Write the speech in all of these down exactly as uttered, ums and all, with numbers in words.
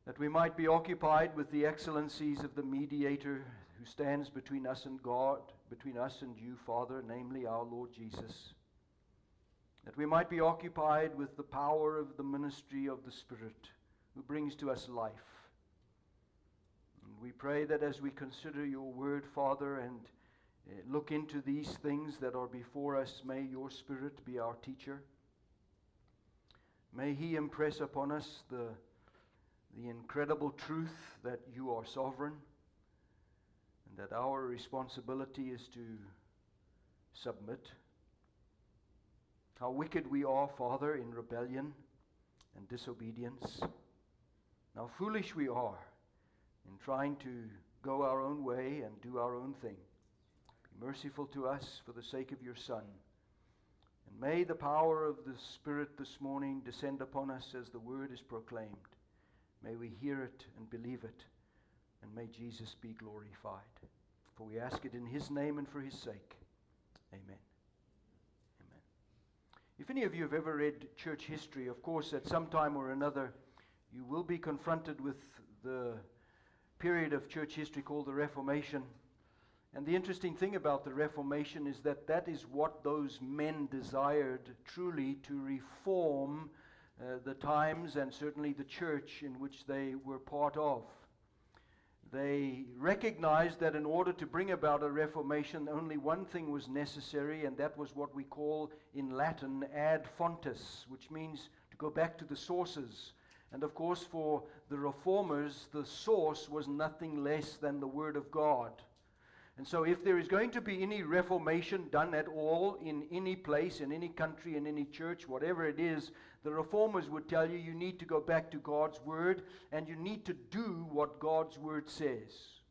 that we might be occupied with the excellencies of the mediator who stands between us and God, between us and you, Father, namely our Lord Jesus. That we might be occupied with the power of the ministry of the Spirit who brings to us life. And we pray that as we consider your word, Father, and uh, look into these things that are before us, may your Spirit be our teacher. May he impress upon us the, the incredible truth that you are sovereign, and that our responsibility is to submit. How wicked we are, Father, in rebellion and disobedience. How foolish we are in trying to go our own way and do our own thing. Be merciful to us for the sake of your Son. And may the power of the Spirit this morning descend upon us as the word is proclaimed. May we hear it and believe it. And may Jesus be glorified. For we ask it in his name and for his sake. Amen. If any of you have ever read church history, of course, at some time or another, you will be confronted with the period of church history called the Reformation. And the interesting thing about the Reformation is that that is what those men desired truly, to reform uh, the times and certainly the church in which they were part of. They recognized that in order to bring about a reformation, only one thing was necessary, and that was what we call in Latin ad fontes, which means to go back to the sources. And of course, for the reformers, the source was nothing less than the Word of God. And so if there is going to be any reformation done at all in any place, in any country, in any church, whatever it is, the reformers would tell you you need to go back to God's Word and you need to do what God's Word says.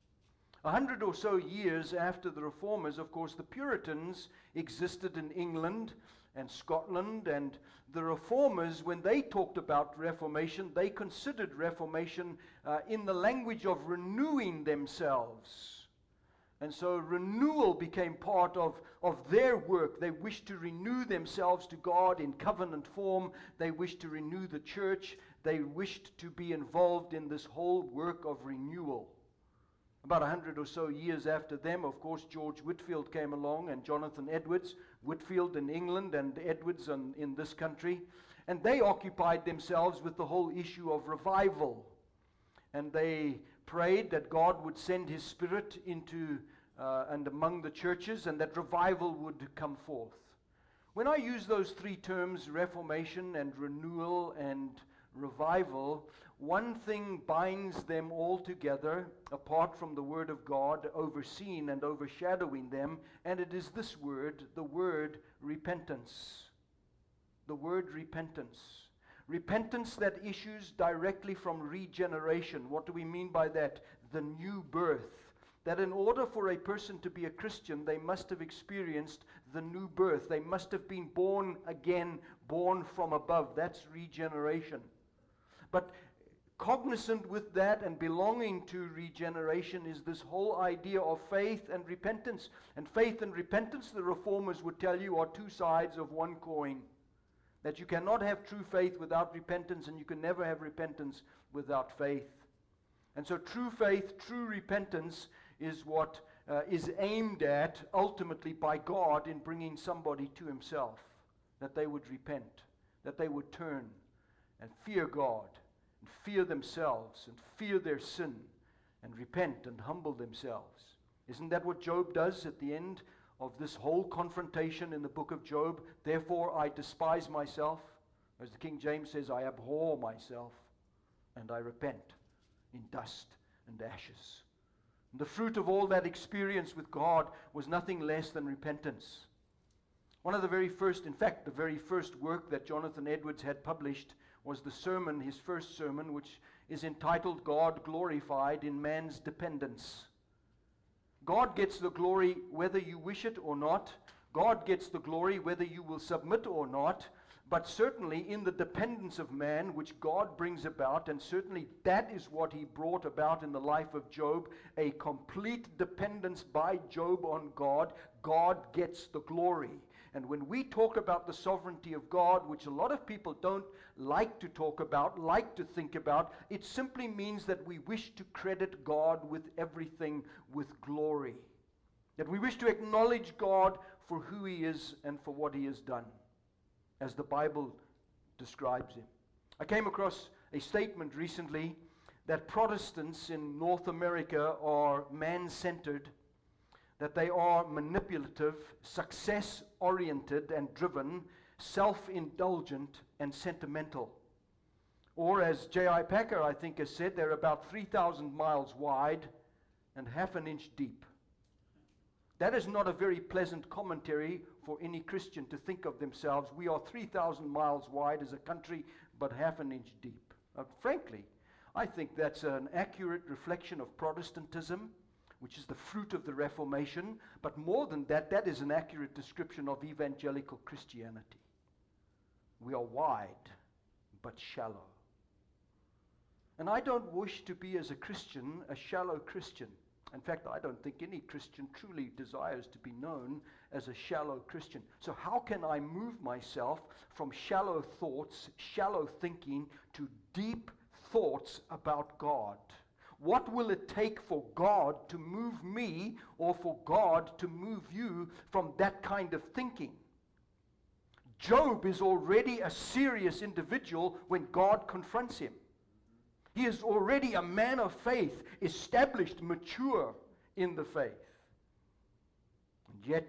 A hundred or so years after the reformers, of course, the Puritans existed in England and Scotland, and the reformers, when they talked about reformation, they considered reformation uh, in the language of renewing themselves. And so renewal became part of, of their work. They wished to renew themselves to God in covenant form. They wished to renew the church. They wished to be involved in this whole work of renewal. About a hundred or so years after them, of course, George Whitefield came along, and Jonathan Edwards, Whitefield in England and Edwards in, in this country. And they occupied themselves with the whole issue of revival. And they prayed that God would send his Spirit into uh, and among the churches, and that revival would come forth. When I use those three terms, reformation and renewal and revival, one thing binds them all together, apart from the Word of God, overseeing and overshadowing them, and it is this word, the word repentance. The word repentance. Repentance that issues directly from regeneration. What do we mean by that? The new birth. That in order for a person to be a Christian, they must have experienced the new birth. They must have been born again, born from above. That's regeneration. But cognizant with that and belonging to regeneration is this whole idea of faith and repentance. And faith and repentance, the reformers would tell you, are two sides of one coin. That you cannot have true faith without repentance, and you can never have repentance without faith. And so true faith, true repentance is what uh, is aimed at ultimately by God in bringing somebody to himself. That they would repent, that they would turn and fear God, and fear themselves, and fear their sin, and repent and humble themselves. Isn't that what Job does at the end of this whole confrontation in the book of Job? Therefore I despise myself. As the King James says, I abhor myself, and I repent in dust and ashes. And the fruit of all that experience with God was nothing less than repentance. One of the very first, in fact, the very first work that Jonathan Edwards had published was the sermon, his first sermon, which is entitled God Glorified in Man's Dependence. God gets the glory whether you wish it or not. God gets the glory whether you will submit or not. But certainly in the dependence of man, which God brings about, and certainly that is what he brought about in the life of Job, a complete dependence by Job on God, God gets the glory. And when we talk about the sovereignty of God, which a lot of people don't like to talk about, like to think about, it simply means that we wish to credit God with everything, with glory. That we wish to acknowledge God for who He is and for what He has done, as the Bible describes Him. I came across a statement recently that Protestants in North America are man-centered, that they are manipulative, success-oriented and driven, self-indulgent and sentimental. Or as J I Packer, I think, has said, they're about three thousand miles wide and half an inch deep. That is not a very pleasant commentary for any Christian to think of themselves. We are three thousand miles wide as a country, but half an inch deep. Uh, frankly, I think that's an accurate reflection of Protestantism, which is the fruit of the Reformation, but more than that, that is an accurate description of evangelical Christianity. We are wide, but shallow. And I don't wish to be, as a Christian, a shallow Christian. In fact, I don't think any Christian truly desires to be known as a shallow Christian. So how can I move myself from shallow thoughts, shallow thinking, to deep thoughts about God? What will it take for God to move me, or for God to move you from that kind of thinking? Job is already a serious individual when God confronts him. He is already a man of faith, established, mature in the faith. And yet,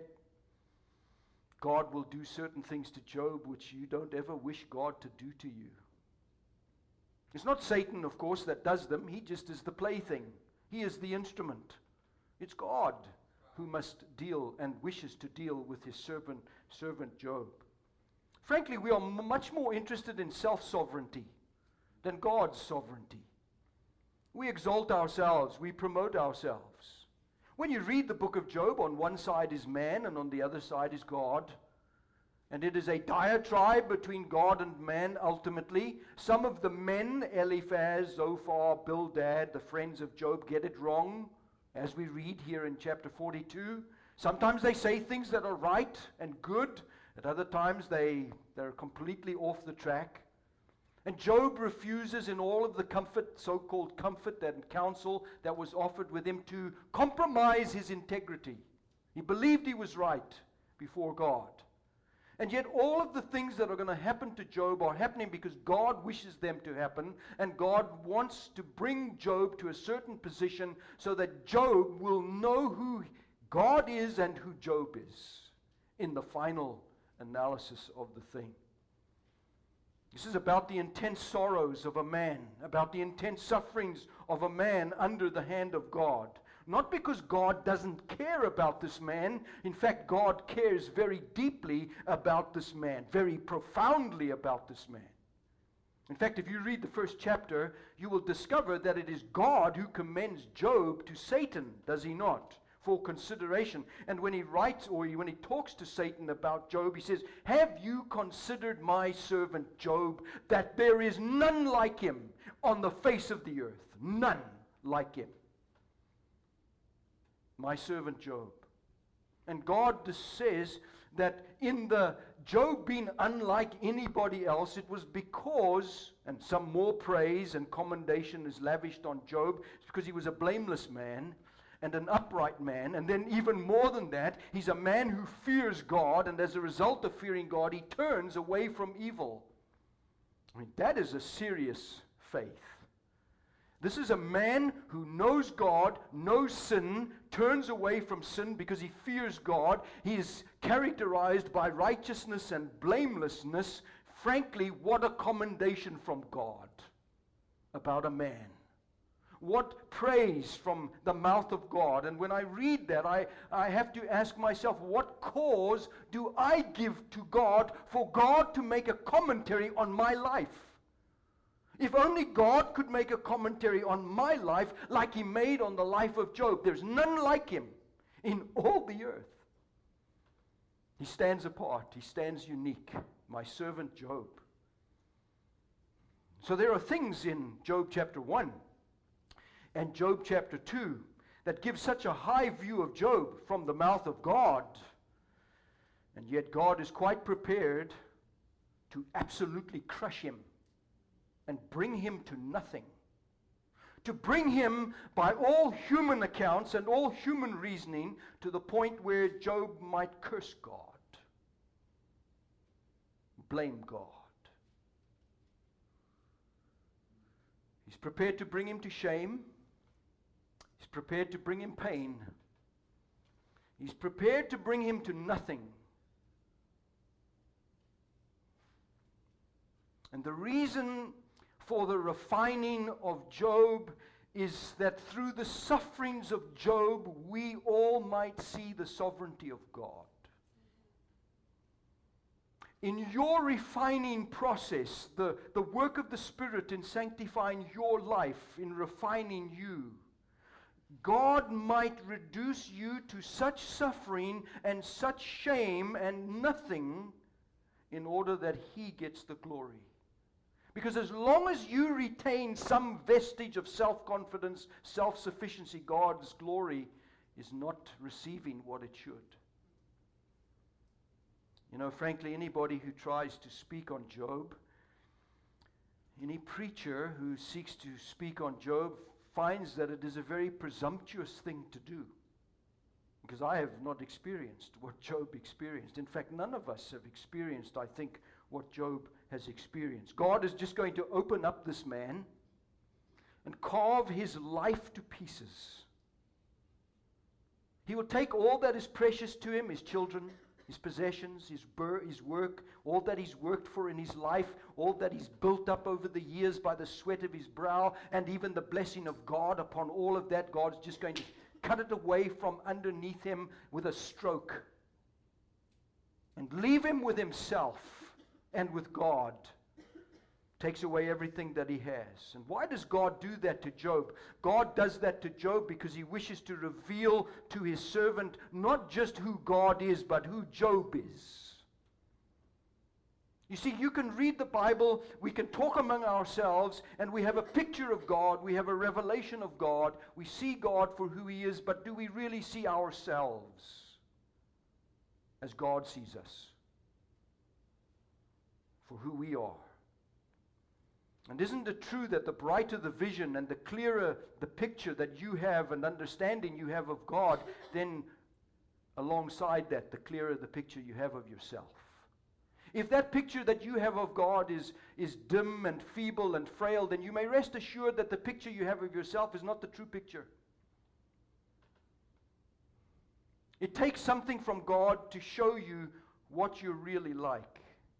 God will do certain things to Job which you don't ever wish God to do to you. It's not Satan, of course, that does them. He just is the plaything. He is the instrument. It's God who must deal and wishes to deal with his servant, servant Job. Frankly, we are m- much more interested in self-sovereignty than God's sovereignty. We exalt ourselves. We promote ourselves. When you read the book of Job, on one side is man and on the other side is God. And it is a diatribe between God and man ultimately. Some of the men, Eliphaz, Zophar, Bildad, the friends of Job, get it wrong, as we read here in chapter forty-two. Sometimes they say things that are right and good. At other times they, they're completely off the track. And Job refuses in all of the comfort, so-called comfort and counsel that was offered with him, to compromise his integrity. He believed he was right before God. And yet all of the things that are going to happen to Job are happening because God wishes them to happen, and God wants to bring Job to a certain position so that Job will know who God is and who Job is in the final analysis of the thing. This is about the intense sorrows of a man, about the intense sufferings of a man under the hand of God. Not because God doesn't care about this man. In fact, God cares very deeply about this man, very profoundly about this man. In fact, if you read the first chapter, you will discover that it is God who commends Job to Satan, does he not, for consideration. And when he writes, or when he talks to Satan about Job, he says, "Have you considered my servant Job, that there is none like him on the face of the earth?" None like him. My servant Job. And God says that in the Job being unlike anybody else, it was because, and some more praise and commendation is lavished on Job, it's because he was a blameless man and an upright man. And then even more than that, he's a man who fears God, and as a result of fearing God, he turns away from evil. I mean, that is a serious faith. This is a man who knows God, knows sin, turns away from sin because he fears God. He is characterized by righteousness and blamelessness. Frankly, what a commendation from God about a man. What praise from the mouth of God. And when I read that, I, I have to ask myself, what cause do I give to God for God to make a commentary on my life? If only God could make a commentary on my life like he made on the life of Job. There's none like him in all the earth. He stands apart. He stands unique. My servant Job. So there are things in Job chapter one and Job chapter two that give such a high view of Job from the mouth of God And yet God is quite prepared to absolutely crush him and bring him to nothing. To bring him, by all human accounts and all human reasoning, to the point where Job might curse God, blame God. He's prepared to bring him to shame. He's prepared to bring him pain. He's prepared to bring him to nothing. And the reason for the refining of Job is that through the sufferings of Job, we all might see the sovereignty of God. In your refining process, the, the work of the Spirit in sanctifying your life, in refining you, God might reduce you to such suffering and such shame and nothing in order that He gets the glory. Because as long as you retain some vestige of self-confidence, self-sufficiency, God's glory is not receiving what it should. You know, frankly, anybody who tries to speak on Job, any preacher who seeks to speak on Job finds that it is a very presumptuous thing to do. Because I have not experienced what Job experienced. In fact, none of us have experienced, I think, what Job has experienced. God is just going to open up this man and carve his life to pieces. He will take all that is precious to him, his children, his possessions, his, bur- his work, all that he's worked for in his life, all that he's built up over the years by the sweat of his brow, and even the blessing of God upon all of that. God's just going to cut it away from underneath him with a stroke and leave him with himself and with God. Takes away everything that he has. And why does God do that to Job? God does that to Job because he wishes to reveal to his servant not just who God is, but who Job is. You see, you can read the Bible, we can talk among ourselves, and we have a picture of God, we have a revelation of God, we see God for who He is, but do we really see ourselves as God sees us? For who we are. And isn't it true that the brighter the vision and the clearer the picture that you have and understanding you have of God, then alongside that, the clearer the picture you have of yourself? If that picture that you have of God is, is dim and feeble and frail, then you may rest assured that the picture you have of yourself is not the true picture. It takes something from God to show you what you're really like.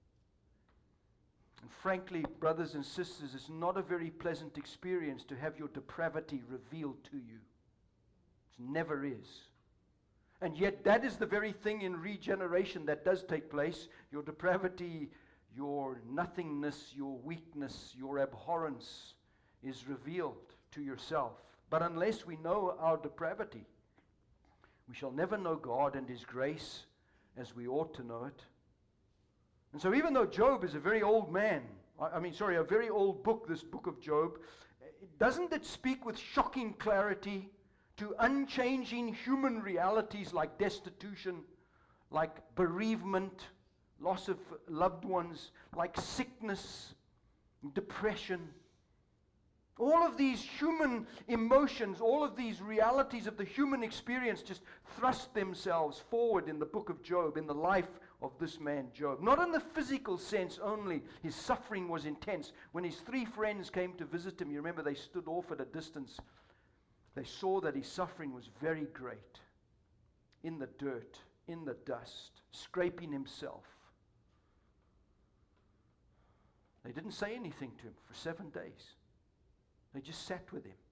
And frankly, brothers and sisters, it's not a very pleasant experience to have your depravity revealed to you. It never is. And yet that is the very thing in regeneration that does take place. Your depravity, your nothingness, your weakness, your abhorrence is revealed to yourself. But unless we know our depravity, we shall never know God and His grace as we ought to know it. And so even though Job is a very old man, I mean, sorry, a very old book, this book of Job, doesn't it speak with shocking clarity to unchanging human realities like destitution, like bereavement, loss of loved ones, like sickness, depression? All of these human emotions, all of these realities of the human experience just thrust themselves forward in the book of Job, in the life of this man Job. Not in the physical sense only. His suffering was intense. When his three friends came to visit him, you remember they stood off at a distance. They saw that his suffering was very great. In the dirt, in the dust, scraping himself. They didn't say anything to him for seven days. They just sat with him.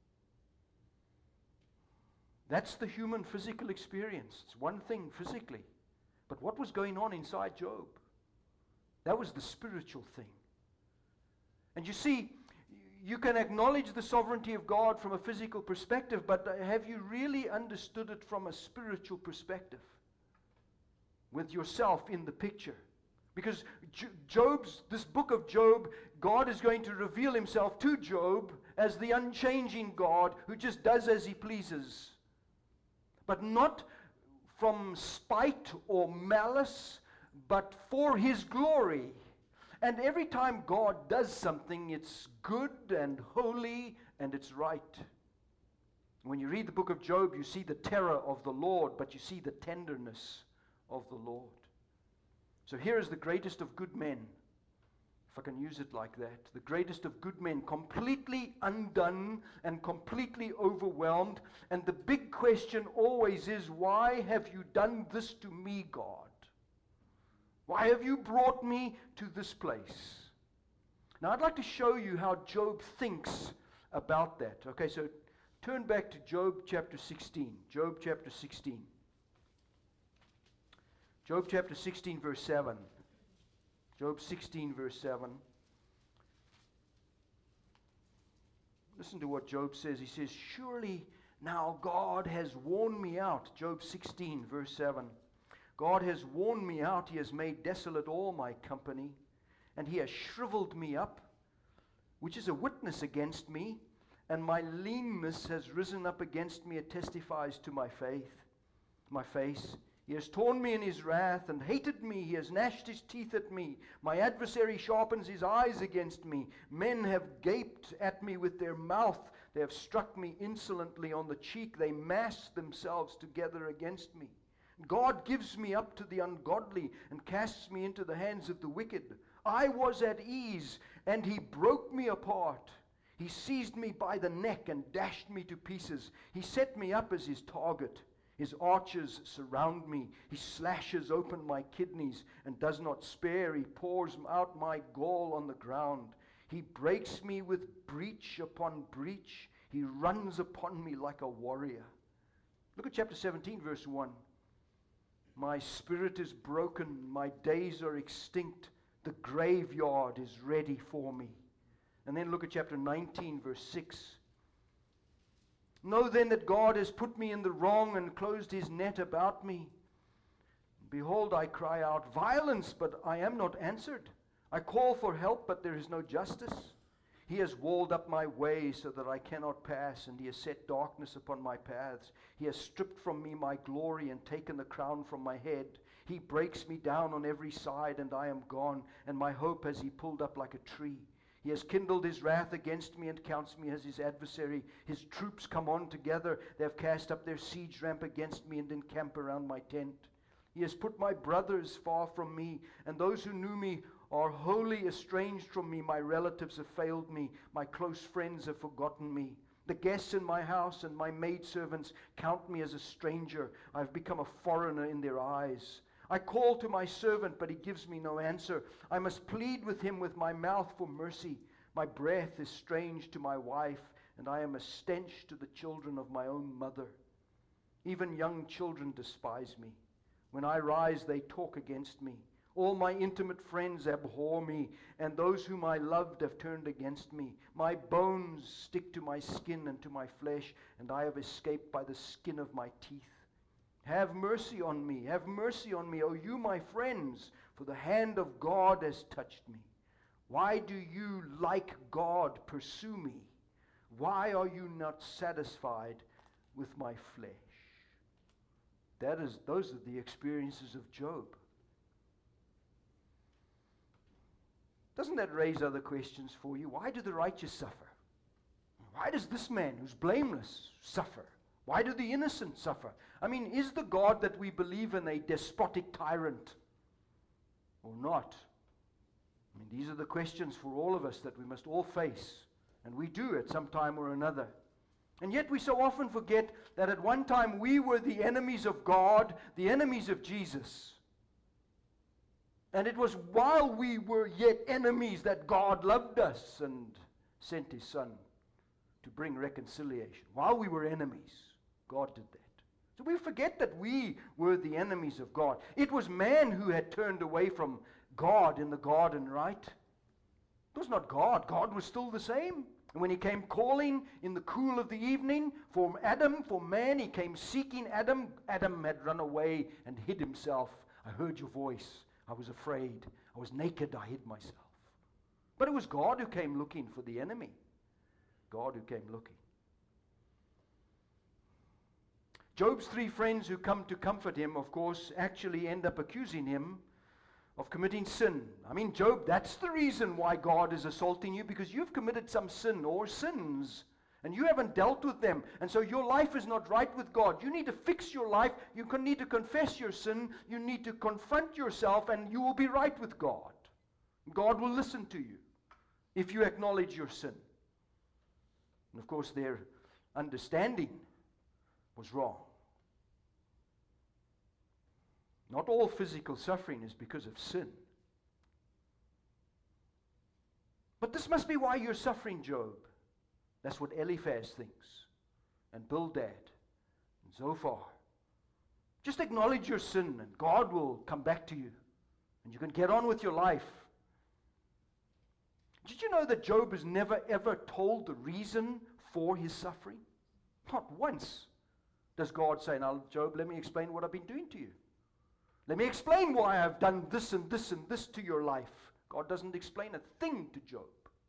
That's the human physical experience. It's one thing physically. But what was going on inside Job? That was the spiritual thing. And you see, you can acknowledge the sovereignty of God from a physical perspective, but have you really understood it from a spiritual perspective? With yourself in the picture. Because Job's, this book of Job, God is going to reveal Himself to Job as the unchanging God who just does as He pleases. But not from spite or malice, but for His glory. And every time God does something, it's good and holy and it's right. When you read the book of Job, you see the terror of the Lord, but you see the tenderness of the Lord. So here is the greatest of good men, if I can use it like that. The greatest of good men, completely undone and completely overwhelmed. And the big question always is, why have you done this to me, God? Why have you brought me to this place? Now I'd like to show you how Job thinks about that. Okay, so turn back to Job chapter sixteen. Job chapter sixteen. Job chapter sixteen, verse seven. Job sixteen, verse seven. Listen to what Job says. He says, surely now God has worn me out. Job sixteen, verse seven. God has worn me out. He has made desolate all my company, and He has shriveled me up, which is a witness against me, and my leanness has risen up against me. It testifies to my faith, my face. He has torn me in His wrath and hated me. He has gnashed His teeth at me. My adversary sharpens his eyes against me. Men have gaped at me with their mouth. They have struck me insolently on the cheek. They mass themselves together against me. God gives me up to the ungodly and casts me into the hands of the wicked. I was at ease, and He broke me apart. He seized me by the neck and dashed me to pieces. He set me up as His target. His archers surround me. He slashes open my kidneys and does not spare. He pours out my gall on the ground. He breaks me with breach upon breach. He runs upon me like a warrior. Look at chapter seventeen, verse one. My spirit is broken. My days are extinct. The graveyard is ready for me. And then look at chapter nineteen, verse six. Know then that God has put me in the wrong and closed His net about me. Behold, I cry out, violence, but I am not answered. I call for help, but there is no justice. He has walled up my way so that I cannot pass, and He has set darkness upon my paths. He has stripped from me my glory and taken the crown from my head. He breaks me down on every side, and I am gone, and my hope has He pulled up like a tree. He has kindled His wrath against me and counts me as His adversary. His troops come on together. They have cast up their siege ramp against me and encamp around my tent. He has put my brothers far from me, and those who knew me are wholly estranged from me. My relatives have failed me. My close friends have forgotten me. The guests in my house and my maidservants count me as a stranger. I have become a foreigner in their eyes. I call to my servant, but he gives me no answer. I must plead with him with my mouth for mercy. My breath is strange to my wife, and I am a stench to the children of my own mother. Even young children despise me. When I rise, they talk against me. All my intimate friends abhor me, and those whom I loved have turned against me. My bones stick to my skin and to my flesh, and I have escaped by the skin of my teeth. Have mercy on me, have mercy on me, O you my friends, for the hand of God has touched me. Why do you, like God, pursue me? Why are you not satisfied with my flesh? That is, those are the experiences of Job. Doesn't that raise other questions for you? Why do the righteous suffer? Why does this man who's blameless suffer? Why do the innocent suffer? I mean, is the God that we believe in a despotic tyrant or not? I mean, these are the questions for all of us that we must all face, and we do at some time or another. And yet we so often forget that at one time we were the enemies of God, the enemies of Jesus. And it was while we were yet enemies that God loved us and sent His Son to bring reconciliation. While we were enemies, God did that. So we forget that we were the enemies of God. It was man who had turned away from God in the garden, right? It was not God. God was still the same. And when He came calling in the cool of the evening for Adam, for man, He came seeking Adam. Adam had run away and hid himself. I heard your voice. I was afraid. I was naked. I hid myself. But it was God who came looking for the enemy. God who came looking. Job's three friends who come to comfort him, of course, actually end up accusing him of committing sin. I mean, Job, that's the reason why God is assaulting you, because you've committed some sin or sins, and you haven't dealt with them. And so your life is not right with God. You need to fix your life. You can need to confess your sin. You need to confront yourself, and you will be right with God. God will listen to you if you acknowledge your sin. And of course, their understanding was wrong. Not all physical suffering is because of sin. But this must be why you're suffering, Job. That's what Eliphaz thinks, and Bildad, and Zophar. Just acknowledge your sin, and God will come back to you, and you can get on with your life. Did you know that Job has never ever told the reason for his suffering? Not once does God say, now, Job, let me explain what I've been doing to you. Let me explain why I've done this and this and this to your life. God doesn't explain a thing to Job.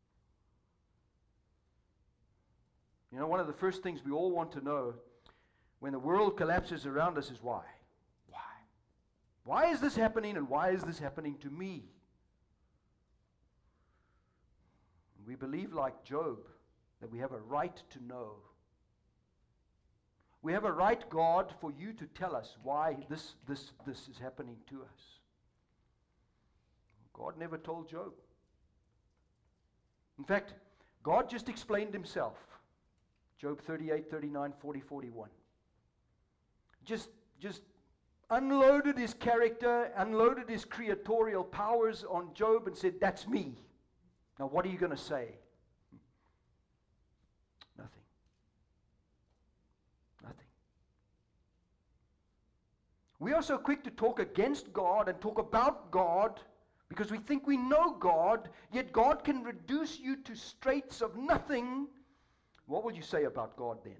You know, one of the first things we all want to know when the world collapses around us is why? Why? Why is this happening, and why is this happening to me? We believe, like Job, that we have a right to know. We have a right, God, for you to tell us why this, this, this is happening to us. God never told Job. In fact, God just explained himself. Job thirty-eight, thirty-nine, forty, forty-one. Just, just unloaded his character, unloaded his creatorial powers on Job and said, that's me. Now what are you going to say? Nothing. Nothing. We are so quick to talk against God and talk about God because we think we know God, yet God can reduce you to straits of nothing. What will you say about God then?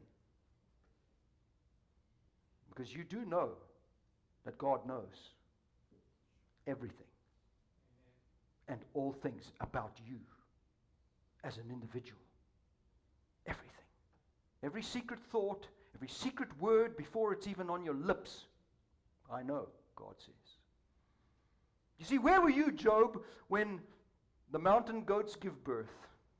Because you do know that God knows everything and all things about you as an individual. Everything. Every secret thought, every secret word before it's even on your lips. I know, God says. You see, where were you, Job, when the mountain goats give birth?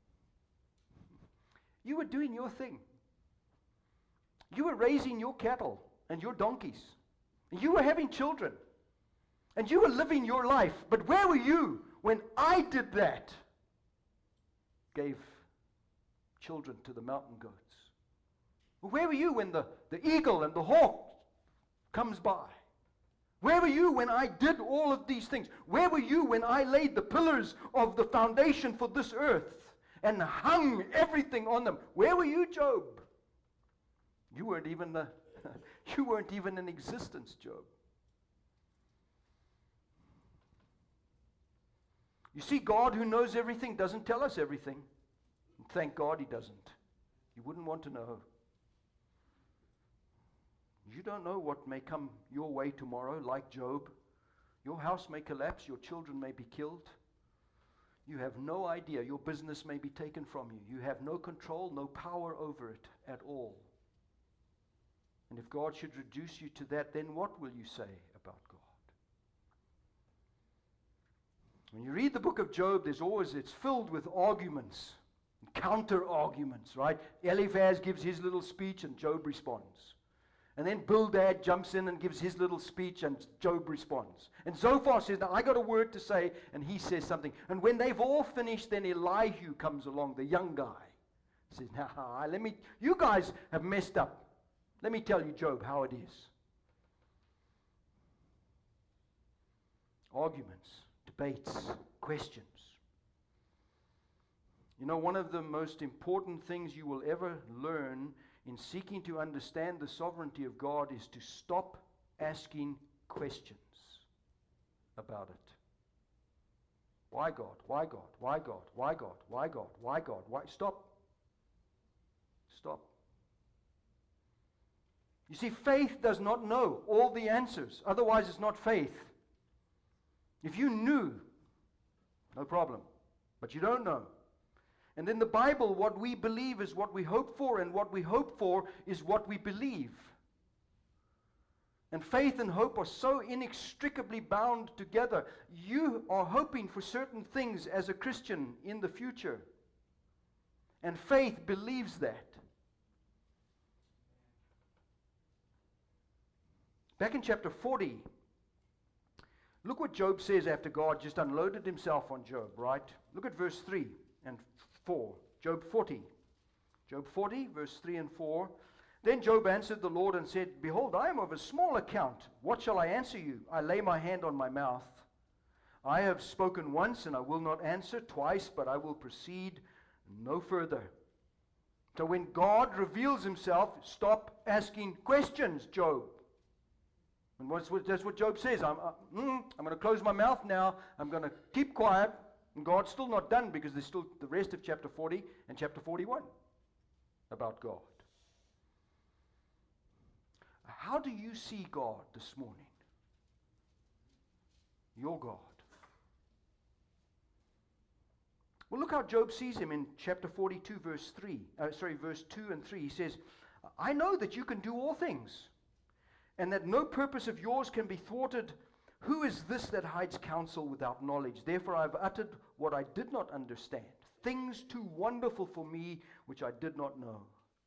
You were doing your thing. You were raising your cattle and your donkeys. And you were having children. And you were living your life. But where were you when I did that? Gave children to the mountain goats. Where were you when the, the eagle and the hawk comes by? Where were you when I did all of these things? Where were you when I laid the pillars of the foundation for this earth and hung everything on them? Where were you, Job? You weren't even the, you weren't even in existence, Job. You see, God, who knows everything, doesn't tell us everything. And thank God he doesn't. You wouldn't want to know. You don't know what may come your way tomorrow, like Job. Your house may collapse, your children may be killed. You have no idea. Your business may be taken from you. You have no control, no power over it at all. And if God should reduce you to that, then what will you say about God? When you read the book of Job, there's always, it's filled with arguments, counter arguments, right? Eliphaz gives his little speech and Job responds. And then Bildad jumps in and gives his little speech and Job responds. And Zophar says, now I got a word to say, and he says something. And when they've all finished, then Elihu comes along, the young guy. He says, now let me, you guys have messed up. Let me tell you, Job, how it is. Arguments, debates, questions. You know, one of the most important things you will ever learn in seeking to understand the sovereignty of God is to stop asking questions about it. Why God? Why God? Why God? Why God? Why God? Why God? Why? Stop. Stop. You see, faith does not know all the answers. Otherwise, it's not faith. If you knew, no problem. But you don't know. And in the Bible, what we believe is what we hope for, and what we hope for is what we believe. And faith and hope are so inextricably bound together. You are hoping for certain things as a Christian in the future. And faith believes that. Back in chapter forty, look what Job says after God just unloaded himself on Job, right? Look at verse three and four. Job forty. Job forty, verse three and four. Then Job answered the Lord and said, Behold, I am of a small account. What shall I answer you? I lay my hand on my mouth. I have spoken once, and I will not answer, twice, but I will proceed no further. So when God reveals himself, stop asking questions, Job. And what's what, that's what Job says. I'm, uh, mm, I'm going to close my mouth now. I'm going to keep quiet. And God's still not done, because there's still the rest of chapter forty and chapter forty-one about God. How do you see God this morning? Your God. Well, look how Job sees him in chapter forty-two, verse three. Uh, sorry, verse two and three. He says, I know that you can do all things, and that no purpose of yours can be thwarted. Who is this that hides counsel without knowledge? Therefore I have uttered what I did not understand, things too wonderful for me, which I did not know.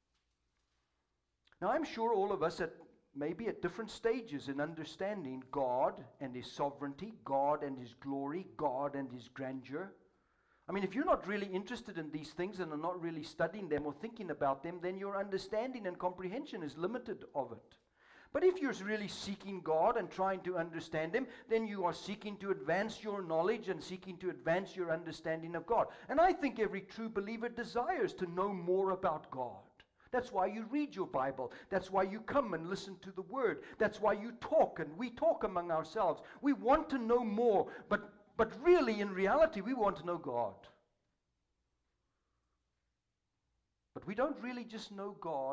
Now I'm sure all of us at maybe at different stages in understanding God and his sovereignty, God and his glory, God and his grandeur. I mean, if you're not really interested in these things and are not really studying them or thinking about them, then your understanding and comprehension is limited of it. But if you're really seeking God and trying to understand him, then you are seeking to advance your knowledge and seeking to advance your understanding of God. And I think every true believer desires to know more about God. That's why you read your Bible. That's why you come and listen to the Word. That's why you talk, and we talk among ourselves. We want to know more, but, but really, in reality, we want to know God. But we don't really just know God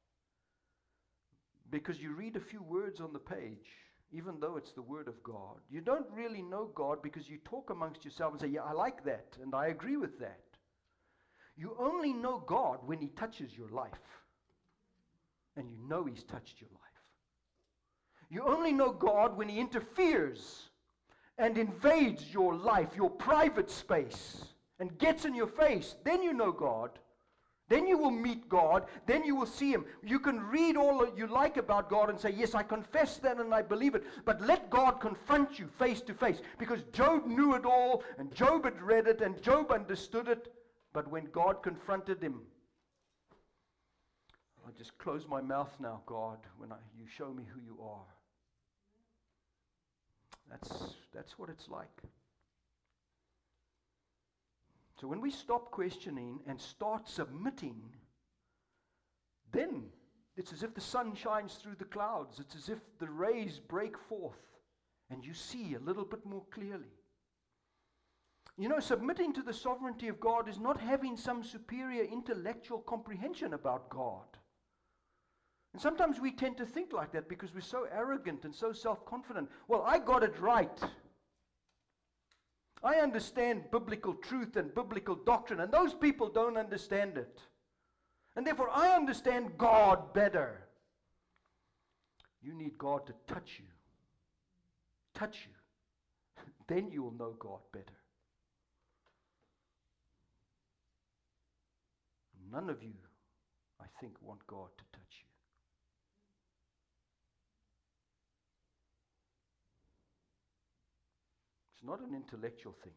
because you read a few words on the page, even though it's the Word of God. You don't really know God because you talk amongst yourself and say, yeah, I like that, and I agree with that. You only know God when he touches your life. And you know he's touched your life. You only know God when he interferes and invades your life, your private space, and gets in your face. Then you know God. Then you will meet God. Then you will see him. You can read all that you like about God and say, yes, I confess that and I believe it. But let God confront you face to face. Because Job knew it all, and Job had read it, and Job understood it. But when God confronted him, I just close my mouth now, God, when I, you show me who you are. That's, that's what it's like. So when we stop questioning and start submitting, then it's as if the sun shines through the clouds. It's as if the rays break forth and you see a little bit more clearly. You know, submitting to the sovereignty of God is not having some superior intellectual comprehension about God. And sometimes we tend to think like that because we're so arrogant and so self-confident. Well, I got it right. I understand biblical truth and biblical doctrine, and those people don't understand it. And therefore, I understand God better. You need God to touch you. Touch you. Then you will know God better. None of you, I think, want God to touch you. It's not an intellectual thing.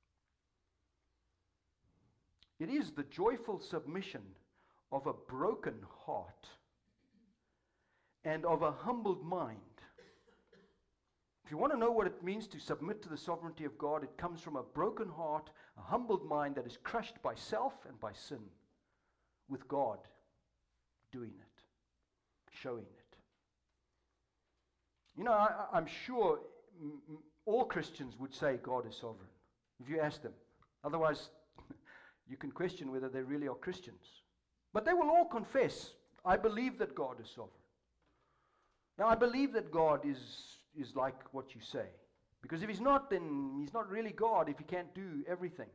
It is the joyful submission of a broken heart and of a humbled mind. If you want to know what it means to submit to the sovereignty of God, it comes from a broken heart, a humbled mind that is crushed by self and by sin, with God doing it, showing it. You know, I, I'm sure m- m- all Christians would say God is sovereign, if you ask them. Otherwise, you can question whether they really are Christians. But they will all confess, I believe that God is sovereign. Now, I believe that God is, is like what you say. Because if he's not, then he's not really God if he can't do everything.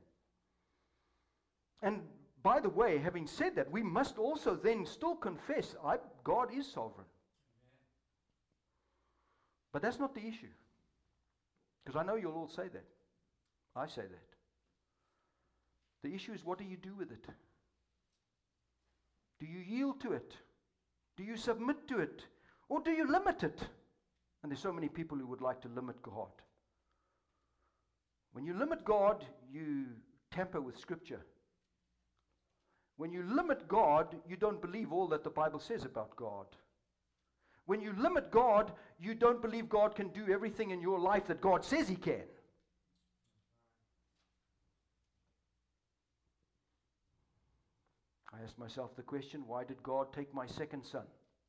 And by the way, having said that, we must also then still confess I, God is sovereign. Amen. But that's not the issue. Because I know you'll all say that. I say that. The issue is, what do you do with it? Do you yield to it? Do you submit to it? Or do you limit it? And there's so many people who would like to limit God. When you limit God, you tamper with Scripture. When you limit God, you don't believe all that the Bible says about God. When you limit God, you don't believe God can do everything in your life that God says He can. I asked myself the question, why did God take my second son?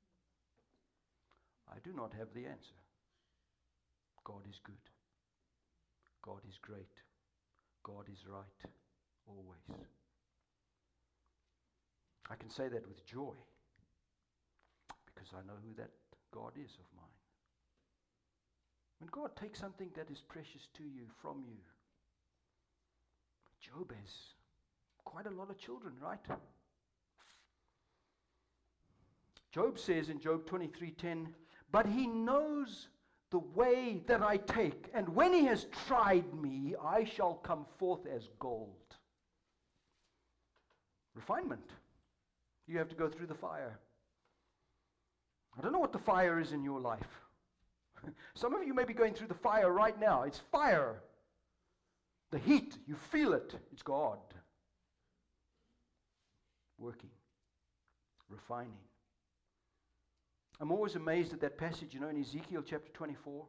I do not have the answer. God is good. God is great. God is right. Always. I can say that with joy, because I know who that God is of mine. When God takes something that is precious to you from you, Job has quite a lot of children, right? Job says in Job twenty-three ten, but He knows the way that I take, and when He has tried me, I shall come forth as gold. Refinement. You have to go through the fire. I don't know what the fire is in your life. Some of you may be going through the fire right now. It's fire. The heat, you feel it. It's God working, refining. I'm always amazed at that passage, you know, in Ezekiel chapter twenty-four.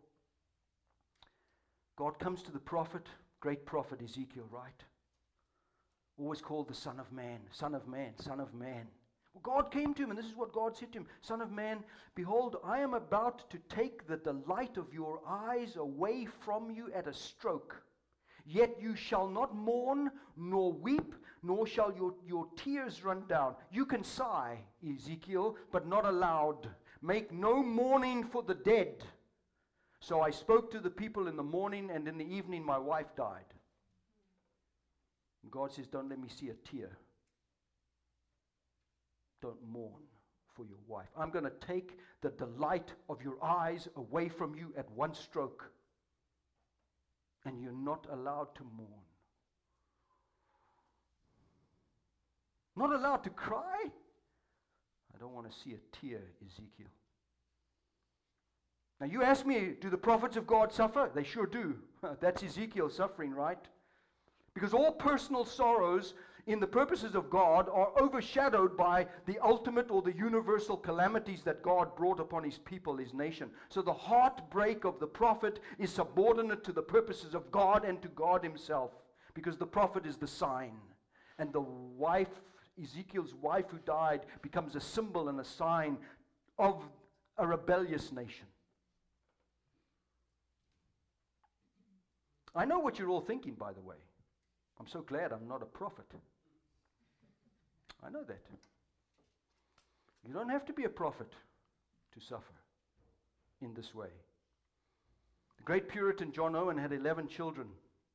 God comes to the prophet, great prophet Ezekiel, right? Always called the Son of Man, Son of Man, Son of Man. Well, God came to him, and this is what God said to him. Son of man, behold, I am about to take the delight of your eyes away from you at a stroke. Yet you shall not mourn, nor weep, nor shall your, your tears run down. You can sigh, Ezekiel, but not aloud. Make no mourning for the dead. So I spoke to the people in the morning, and in the evening my wife died. And God says, don't let me see a tear. Don't mourn for your wife. I'm going to take the delight of your eyes away from you at one stroke. And you're not allowed to mourn. Not allowed to cry? I don't want to see a tear, Ezekiel. Now you ask me, do the prophets of God suffer? They sure do. That's Ezekiel suffering, right? Because all personal sorrows in the purposes of God are overshadowed by the ultimate or the universal calamities that God brought upon His people, His nation. So the heartbreak of the prophet is subordinate to the purposes of God and to God Himself, because the prophet is the sign. And the wife, Ezekiel's wife who died, becomes a symbol and a sign of a rebellious nation. I know what you're all thinking, by the way. I'm so glad I'm not a prophet. I know that. You don't have to be a prophet to suffer in this way. The great Puritan John Owen had eleven children.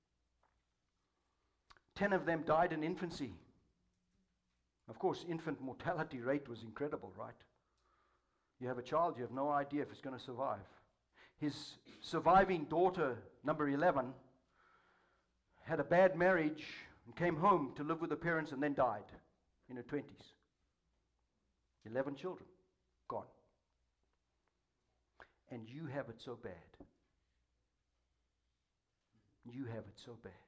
Ten of them died in infancy. Of course, infant mortality rate was incredible, right? You have a child, you have no idea if it's going to survive. His surviving daughter, number eleven, had a bad marriage and came home to live with her parents and then died in her twenties. Eleven children, gone. And you have it so bad. You have it so bad.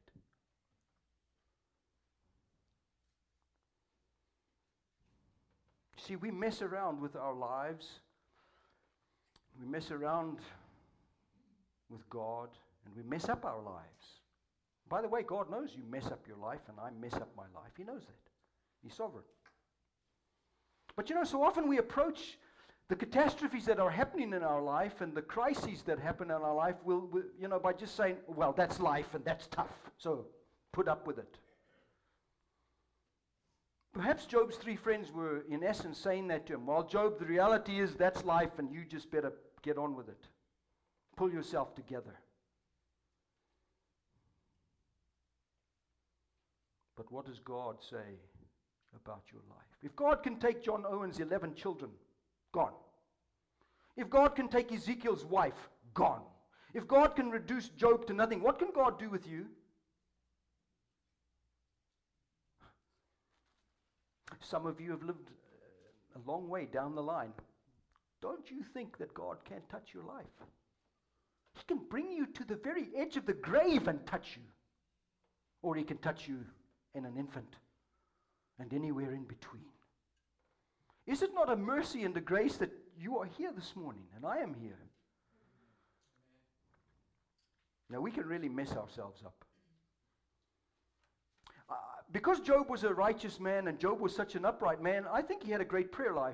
See, we mess around with our lives. We mess around with God, and we mess up our lives. By the way, God knows you mess up your life, and I mess up my life. He knows that. He's sovereign. But you know, so often we approach the catastrophes that are happening in our life and the crises that happen in our life, will, will, you know, by just saying, well, that's life and that's tough, so put up with it. Perhaps Job's three friends were, in essence, saying that to him. Well, Job, the reality is that's life, and you just better get on with it. Pull yourself together. But what does God say about your life? If God can take John Owen's eleven children, gone. If God can take Ezekiel's wife, gone. If God can reduce Job to nothing, what can God do with you? Some of you have lived a long way down the line. Don't you think that God can touch your life? He can bring you to the very edge of the grave and touch you. Or He can touch you in an infant and anywhere in between. Is it not a mercy and a grace that you are here this morning and I am here? Now we can really mess ourselves up. Uh, because Job was a righteous man and Job was such an upright man, I think he had a great prayer life.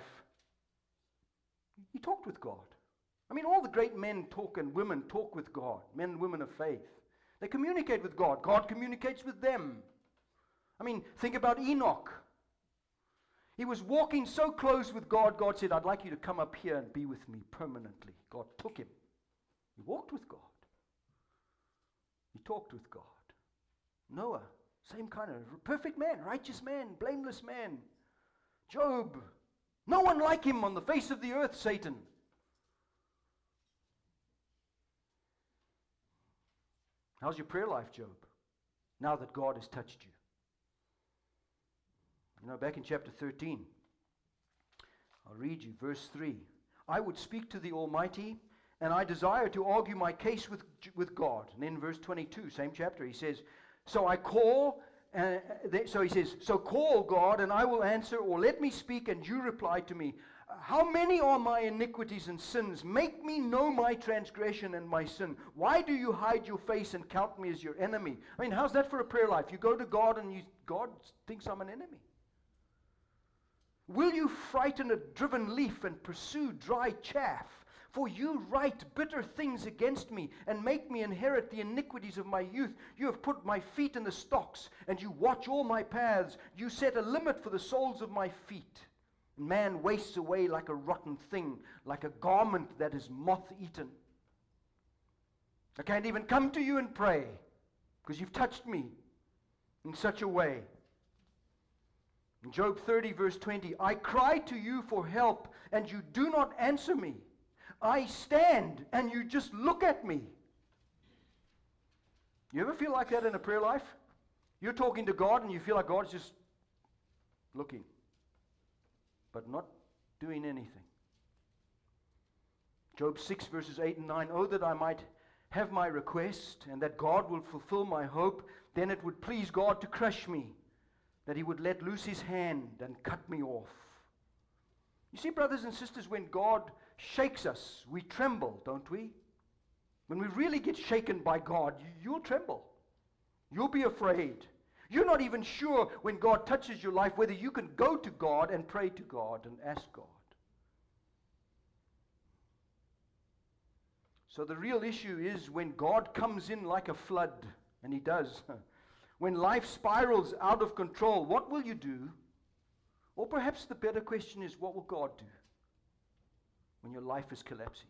He talked with God. I mean, all the great men talk and women talk with God, men and women of faith. They communicate with God. God communicates with them. I mean, think about Enoch. He was walking so close with God, God said, I'd like you to come up here and be with me permanently. God took him. He walked with God. He talked with God. Noah, same kind of perfect man, righteous man, blameless man. Job, no one like him on the face of the earth, Satan. How's your prayer life, Job, now that God has touched you? You know, back in chapter thirteen, I'll read you verse three. I would speak to the Almighty, and I desire to argue my case with, with God. And then verse twenty-two, same chapter, he says, so I call, uh, th- so he says, so call God, and I will answer, or let me speak, and you reply to me. How many are my iniquities and sins? Make me know my transgression and my sin. Why do you hide your face and count me as your enemy? I mean, how's that for a prayer life? You go to God and you, God thinks I'm an enemy. Will you frighten a driven leaf and pursue dry chaff? For you write bitter things against me and make me inherit the iniquities of my youth. You have put my feet in the stocks, and you watch all my paths. You set a limit for the soles of my feet. Man wastes away like a rotten thing, like a garment that is moth-eaten. I can't even come to you and pray because you've touched me in such a way. In Job thirty verse twenty, I cry to you for help and you do not answer me. I stand and you just look at me. You ever feel like that in a prayer life? You're talking to God and you feel like God's just looking, but not doing anything. Job six verses eight and nine, oh that I might have my request and that God will fulfill my hope, then it would please God to crush me, that He would let loose His hand and cut me off. You see, brothers and sisters, when God shakes us, we tremble, don't we? When we really get shaken by God, you, you'll tremble. You'll be afraid. You're not even sure when God touches your life whether you can go to God and pray to God and ask God. So the real issue is when God comes in like a flood, and He does. When life spirals out of control, what will you do? Or perhaps the better question is, what will God do when your life is collapsing?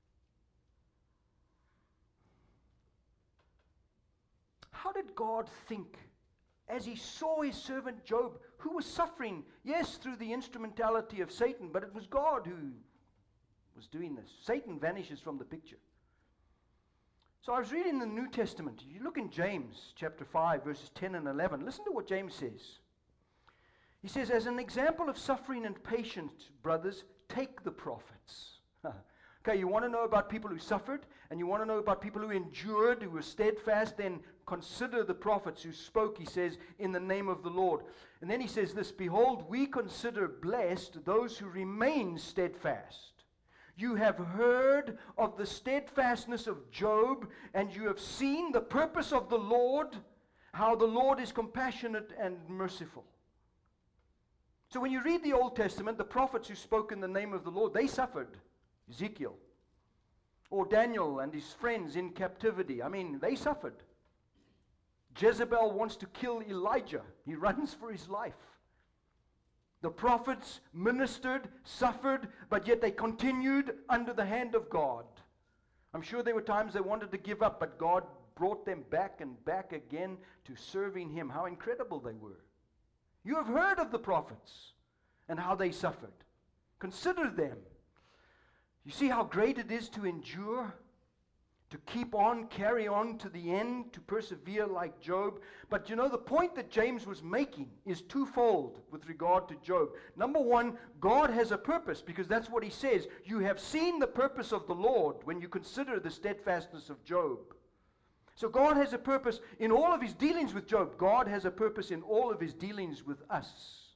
How did God think as He saw His servant Job, who was suffering, yes, through the instrumentality of Satan, but it was God who was doing this. Satan vanishes from the picture. So I was reading the New Testament. You look in James chapter five, verses ten and eleven. Listen to what James says. He says, as an example of suffering and patience, brothers, take the prophets. Okay, you want to know about people who suffered, and you want to know about people who endured, who were steadfast, then consider the prophets who spoke, he says, in the name of the Lord. And then he says this, behold, we consider blessed those who remain steadfast. You have heard of the steadfastness of Job, and you have seen the purpose of the Lord, how the Lord is compassionate and merciful. So when you read the Old Testament, the prophets who spoke in the name of the Lord, they suffered. Ezekiel, or Daniel and his friends in captivity. I mean, they suffered. Jezebel wants to kill Elijah. He runs for his life. The prophets ministered, suffered, but yet they continued under the hand of God. I'm sure there were times they wanted to give up, but God brought them back and back again to serving Him. How incredible they were. You have heard of the prophets and how they suffered. Consider them. You see how great it is to endure? to keep on, carry on to the end, to persevere like Job. But you know, the point that James was making is twofold with regard to Job. Number one, God has a purpose, because that's what he says. You have seen the purpose of the Lord when you consider the steadfastness of Job. So God has a purpose in all of his dealings with Job. God has a purpose in all of his dealings with us.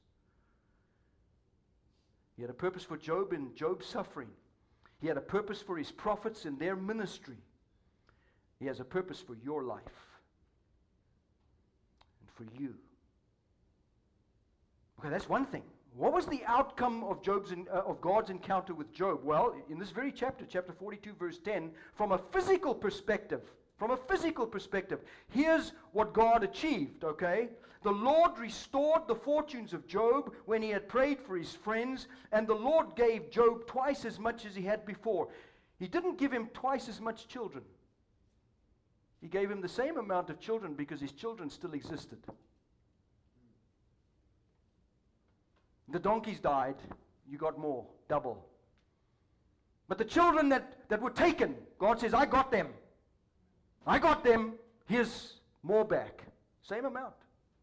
He had a purpose for Job in Job's suffering. He had a purpose for his prophets in their ministry. He has a purpose for your life and for you. Okay, that's one thing. What was the outcome of Job's in, uh, of God's encounter with Job? Well, in this very chapter, chapter forty-two, verse ten, from a physical perspective, from a physical perspective, here's what God achieved, okay? The Lord restored the fortunes of Job when he had prayed for his friends, and the Lord gave Job twice as much as he had before. He didn't give him twice as much children. He gave him the same amount of children because his children still existed. The donkeys died, you got more, double. But the children that, that were taken, God says, I got them. I got them, here's more back. Same amount.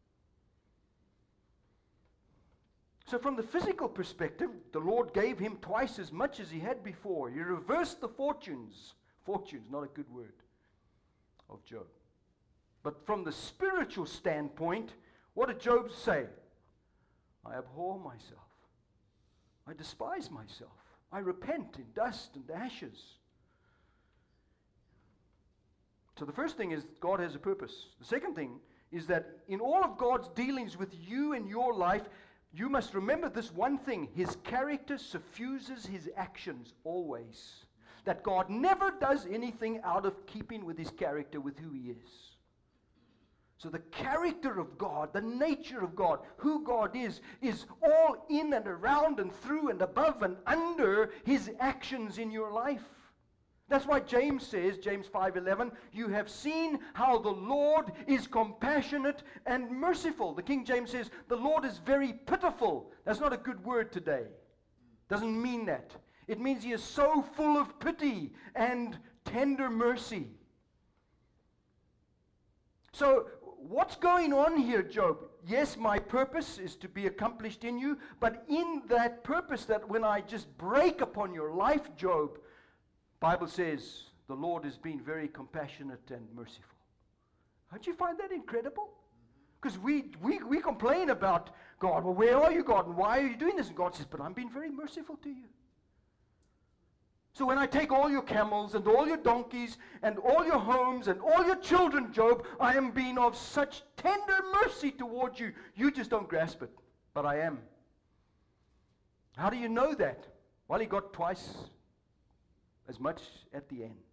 So from the physical perspective, the Lord gave him twice as much as he had before. He reversed the fortunes. Fortunes, not a good word, of Job. But from the spiritual standpoint, what did Job say? I abhor myself. I despise myself. I repent in dust and ashes. So the first thing is God has a purpose. The second thing is that in all of God's dealings with you and your life, you must remember this one thing. His character suffuses his actions always. That God never does anything out of keeping with his character, with who he is. So the character of God, the nature of God, who God is, is all in and around and through and above and under his actions in your life. That's why James says, James five eleven, you have seen how the Lord is compassionate and merciful. The King James says, the Lord is very pitiful. That's not a good word today. Doesn't mean that. It means he is so full of pity and tender mercy. So, what's going on here, Job? Yes, my purpose is to be accomplished in you, but in that purpose, that when I just break upon your life, Job, Bible says the Lord has been very compassionate and merciful. Don't you find that incredible? Because we, we, we complain about God. Well, where are you, God? And why are you doing this? And God says, but I'm being very merciful to you. So when I take all your camels and all your donkeys and all your homes and all your children, Job, I am being of such tender mercy towards you. You just don't grasp it, but I am. How do you know that? Well, he got twice as much at the end.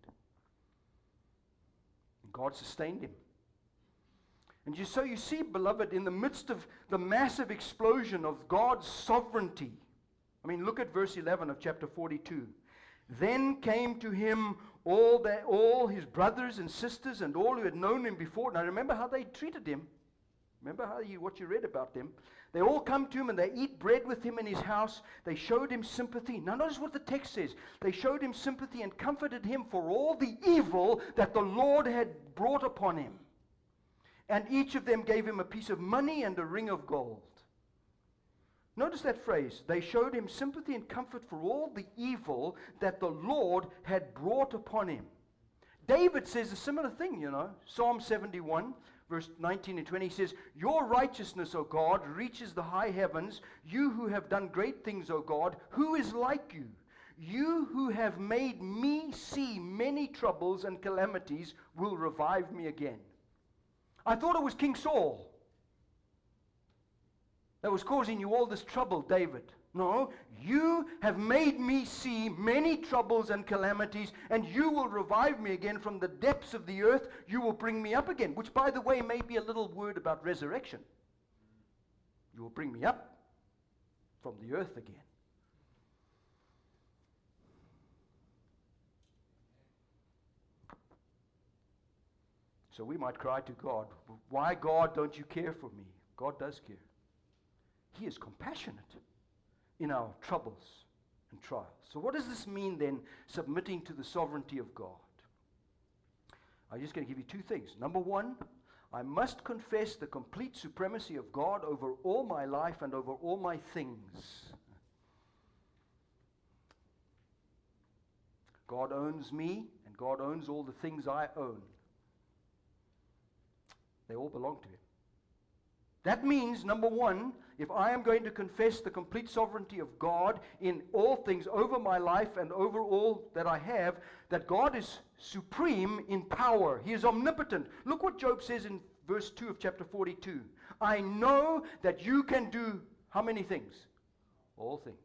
And God sustained him. And you, so you see, beloved, in the midst of the massive explosion of God's sovereignty, I mean, look at verse eleven of chapter forty-two. Then came to him all, that, all his brothers and sisters and all who had known him before. Now remember how they treated him. Remember how you, what you read about them. They all come to him and they eat bread with him in his house. They showed him sympathy. Now notice what the text says. They showed him sympathy and comforted him for all the evil that the Lord had brought upon him. And each of them gave him a piece of money and a ring of gold. Notice that phrase. They showed him sympathy and comfort for all the evil that the Lord had brought upon him. David says a similar thing, you know. Psalm seventy-one. Verse nineteen and twenty says, your righteousness, O God, reaches the high heavens. You who have done great things, O God, who is like you? You who have made me see many troubles and calamities will revive me again. I thought it was King Saul that was causing you all this trouble, David. No, you have made me see many troubles and calamities, and you will revive me again from the depths of the earth. You will bring me up again, which, by the way, may be a little word about resurrection. You will bring me up from the earth again. So we might cry to God, why, God, don't you care for me? God does care. He is compassionate in our troubles and trials. So what does this mean then, submitting to the sovereignty of God? I'm just going to give you two things. Number one, I must confess the complete supremacy of God over all my life and over all my things. God owns me, and God owns all the things I own. They all belong to Him. That means, number one, if I am going to confess the complete sovereignty of God in all things over my life and over all that I have, that God is supreme in power. He is omnipotent. Look what Job says in verse two of chapter forty-two. I know that you can do how many things? All things.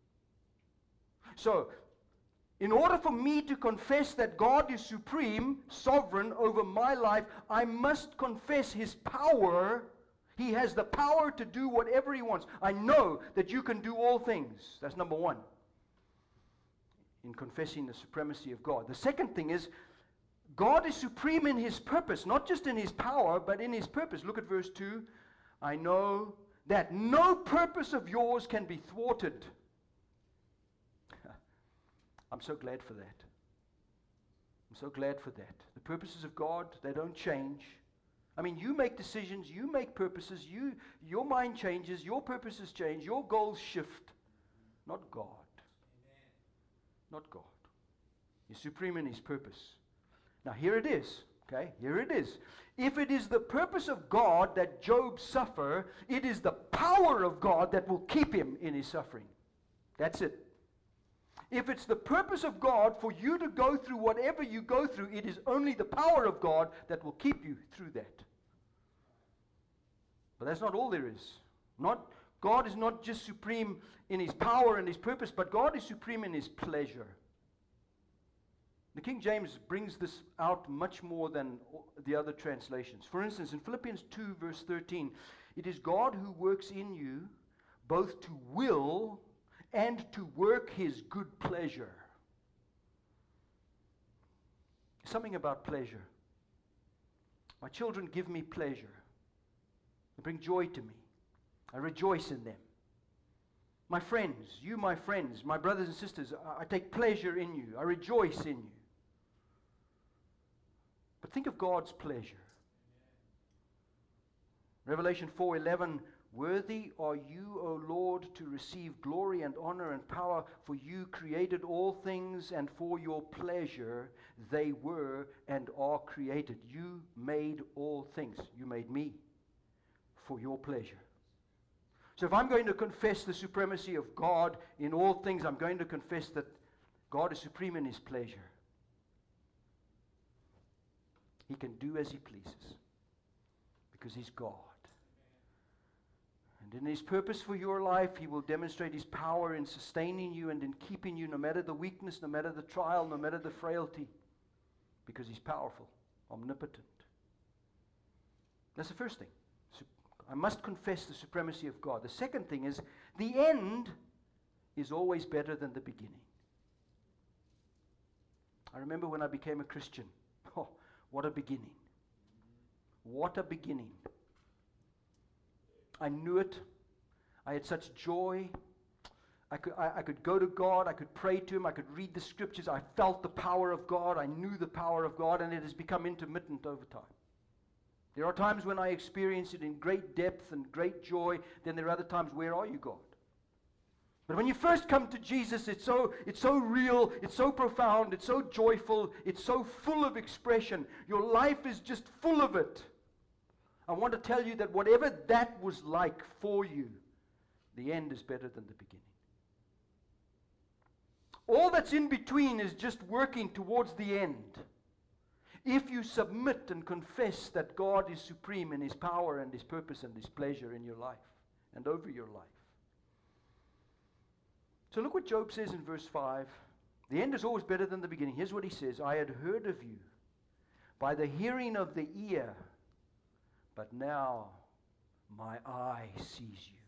So, in order for me to confess that God is supreme, sovereign over my life, I must confess His power. He has the power to do whatever He wants. I know that you can do all things. That's number one, in confessing the supremacy of God. The second thing is, God is supreme in His purpose, not just in His power, but in His purpose. Look at verse two. I know that no purpose of yours can be thwarted. I'm so glad for that. I'm so glad for that. The purposes of God, they don't change. I mean, you make decisions, you make purposes, you, your mind changes, your purposes change, your goals shift. Not God. Amen. Not God. He's supreme in His purpose. Now here it is, okay? Here it is. If it is the purpose of God that Job suffer, it is the power of God that will keep him in his suffering. That's it. If it's the purpose of God for you to go through whatever you go through, it is only the power of God that will keep you through that. But that's not all there is. Not, God is not just supreme in His power and His purpose, but God is supreme in His pleasure. The King James brings this out much more than the other translations. For instance, in Philippians two, verse thirteen, it is God who works in you both to will and to work His good pleasure. Something about pleasure. My children give me pleasure. They bring joy to me. I rejoice in them. My friends, you my friends, my brothers and sisters, I, I take pleasure in you. I rejoice in you. But think of God's pleasure. Revelation four eleven, worthy are you, O Lord, to receive glory and honor and power, for you created all things, and for your pleasure they were and are created. You made all things. You made me for your pleasure. So if I'm going to confess the supremacy of God in all things, I'm going to confess that God is supreme in His pleasure. He can do as He pleases because He's God. And in His purpose for your life, He will demonstrate His power in sustaining you and in keeping you no matter the weakness, no matter the trial, no matter the frailty, because He's powerful, omnipotent. That's the first thing. I must confess the supremacy of God. The second thing is, the end is always better than the beginning. I remember when I became a Christian. Oh, what a beginning. What a beginning. I knew it. I had such joy. I could, I, I could go to God. I could pray to Him. I could read the Scriptures. I felt the power of God. I knew the power of God, and it has become intermittent over time. There are times when I experience it in great depth and great joy. Then there are other times, where are you, God? But when you first come to Jesus, it's so, it's so real, it's so profound, it's so joyful, it's so full of expression. Your life is just full of it. I want to tell you that whatever that was like for you, the end is better than the beginning. All that's in between is just working towards the end. If you submit and confess that God is supreme in His power and His purpose and His pleasure in your life and over your life. So look what Job says in verse five. The end is always better than the beginning. Here's what he says. I had heard of you by the hearing of the ear, but now my eye sees you.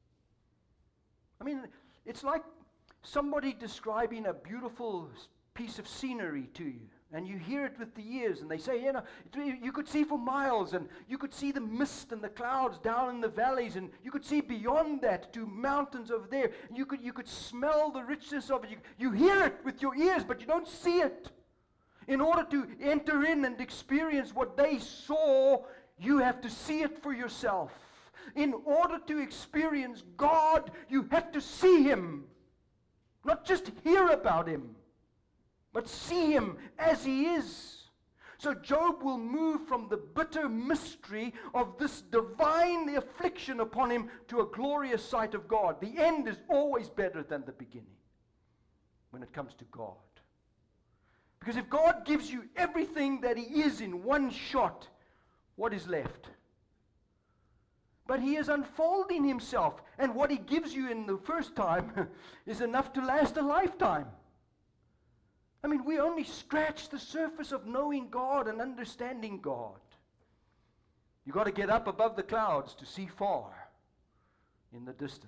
I mean, it's like somebody describing a beautiful piece of scenery to you. And you hear it with the ears, and they say, you know, you could see for miles, and you could see the mist and the clouds down in the valleys, and you could see beyond that to mountains over there. And you could, you could smell the richness of it. You, you hear it with your ears, but you don't see it. In order to enter in and experience what they saw, you have to see it for yourself. In order to experience God, you have to see Him. Not just hear about Him, but see Him as He is. So Job will move from the bitter mystery of this divine affliction upon him to a glorious sight of God. The end is always better than the beginning when it comes to God. Because if God gives you everything that He is in one shot, what is left? But He is unfolding Himself, and what He gives you in the first time is enough to last a lifetime. I mean, we only scratch the surface of knowing God and understanding God. You've got to get up above the clouds to see far in the distance.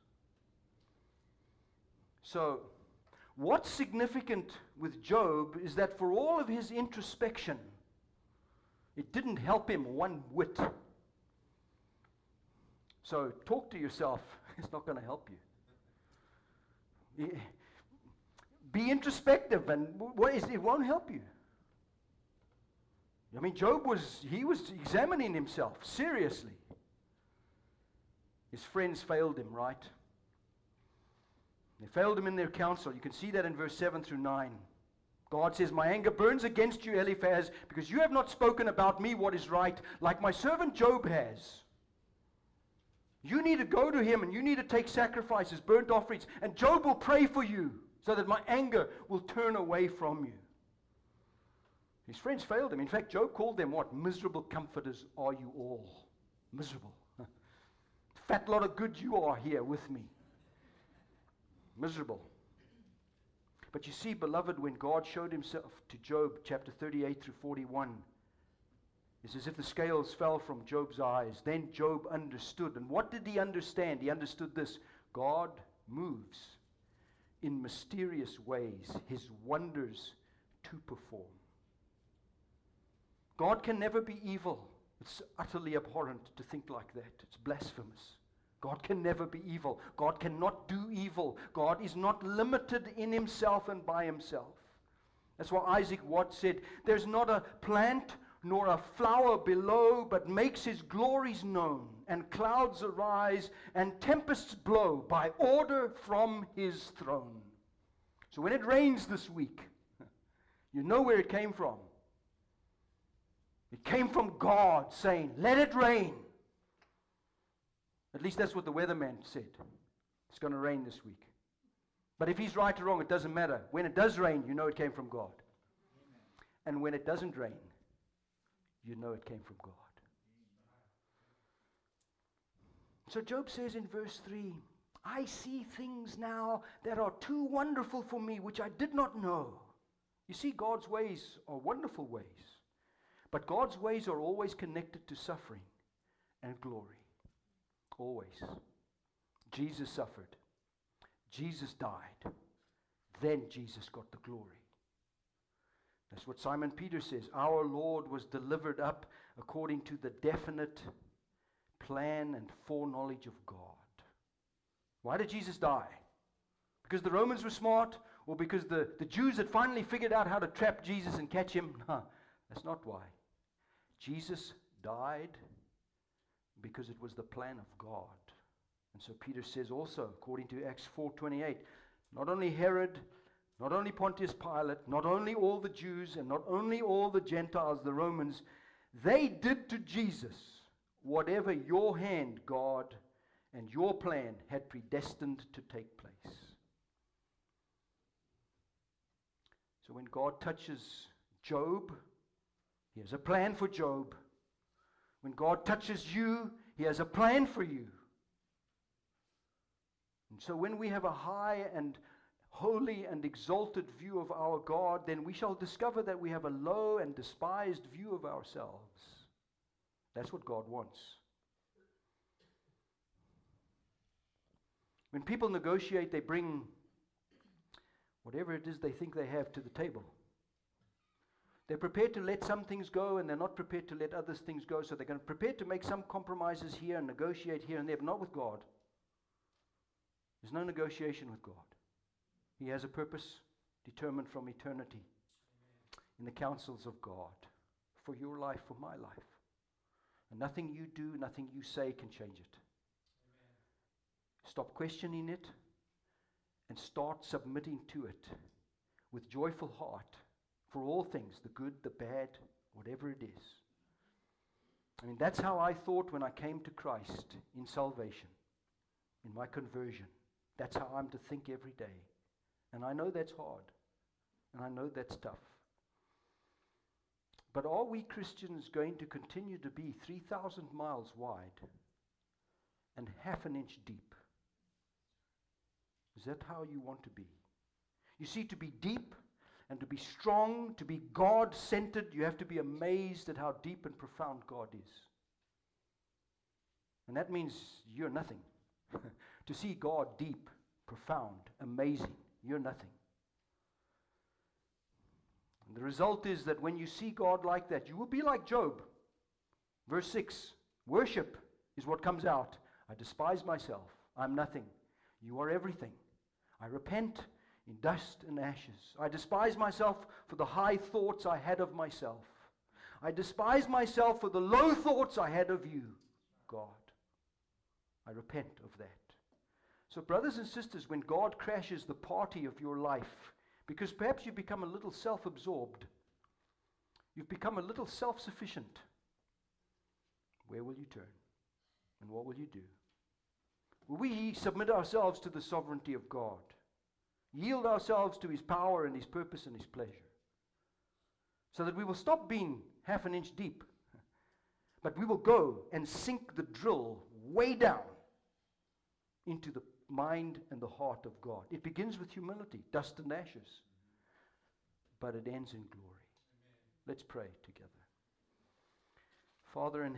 So, what's significant with Job is that for all of his introspection, it didn't help him one whit. So, talk to yourself. It's not going to help you. Be introspective, and what is, it won't help you. I mean, Job was, he was examining himself seriously. His friends failed him, right? They failed him in their counsel. You can see that in verse seven through nine. God says, my anger burns against you, Eliphaz, because you have not spoken about me what is right, like my servant Job has. You need to go to him, and you need to take sacrifices, burnt offerings, and Job will pray for you, so that my anger will turn away from you. His friends failed him. In fact, Job called them what? Miserable comforters are you all. Miserable. Fat lot of good you are here with me. Miserable. But you see, beloved, when God showed Himself to Job, chapter thirty-eight through forty-one, it's as if the scales fell from Job's eyes. Then Job understood. And what did he understand? He understood this. God moves in mysterious ways, His wonders to perform. God can never be evil. It's utterly abhorrent to think like that. It's blasphemous. God can never be evil. God cannot do evil. God is not limited in Himself and by Himself. That's why Isaac Watts said, there's not a plant nor a flower below, but makes His glories known, and clouds arise, and tempests blow by order from His throne. So when it rains this week, you know where it came from. It came from God saying, let it rain. At least that's what the weatherman said. It's going to rain this week. But if he's right or wrong, it doesn't matter. When it does rain, you know it came from God. And when it doesn't rain, you know it came from God. So Job says in verse three, I see things now that are too wonderful for me, which I did not know. You see, God's ways are wonderful ways. But God's ways are always connected to suffering and glory. Always. Jesus suffered. Jesus died. Then Jesus got the glory. That's what Simon Peter says. Our Lord was delivered up according to the definite plan and foreknowledge of God. Why did Jesus die? Because the Romans were smart, or because the, the Jews had finally figured out how to trap Jesus and catch him? No, that's not why. Jesus died because it was the plan of God. And so Peter says also, according to Acts four twenty-eight, not only Herod, not only Pontius Pilate, not only all the Jews, and not only all the Gentiles, the Romans, they did to Jesus whatever your hand, God, and your plan had predestined to take place. So when God touches Job, He has a plan for Job. When God touches you, He has a plan for you. And so when we have a high and holy and exalted view of our God, then we shall discover that we have a low and despised view of ourselves. That's what God wants. When people negotiate, they bring whatever it is they think they have to the table. They're prepared to let some things go, and they're not prepared to let other things go. So they're going to prepare to make some compromises here and negotiate here and there, but not with God. There's no negotiation with God. He has a purpose determined from eternity. in the counsels of God for your life, for my life. And nothing you do, nothing you say can change it. Amen. Stop questioning it and start submitting to it with joyful heart for all things, the good, the bad, whatever it is. I mean, that's how I thought when I came to Christ in salvation, in my conversion. That's how I'm to think every day. And I know that's hard. And I know that's tough. But are we Christians going to continue to be three thousand miles wide and half an inch deep? Is that how you want to be? You see, to be deep and to be strong, to be God-centered, you have to be amazed at how deep and profound God is. And that means you're nothing. To see God deep, profound, amazing, you're nothing. And the result is that when you see God like that, you will be like Job. Verse six, worship is what comes out. I despise myself. I'm nothing. You are everything. I repent in dust and ashes. I despise myself for the high thoughts I had of myself. I despise myself for the low thoughts I had of you, God. I repent of that. So brothers and sisters, when God crashes the party of your life, because perhaps you've become a little self-absorbed, you've become a little self-sufficient, where will you turn? And what will you do? Will we submit ourselves to the sovereignty of God? Yield ourselves to His power and His purpose and His pleasure, so that we will stop being half an inch deep, but we will go and sink the drill way down into the mind and the heart of God. It begins with humility, dust and ashes, but it ends in glory. Amen. Let's pray together. Father in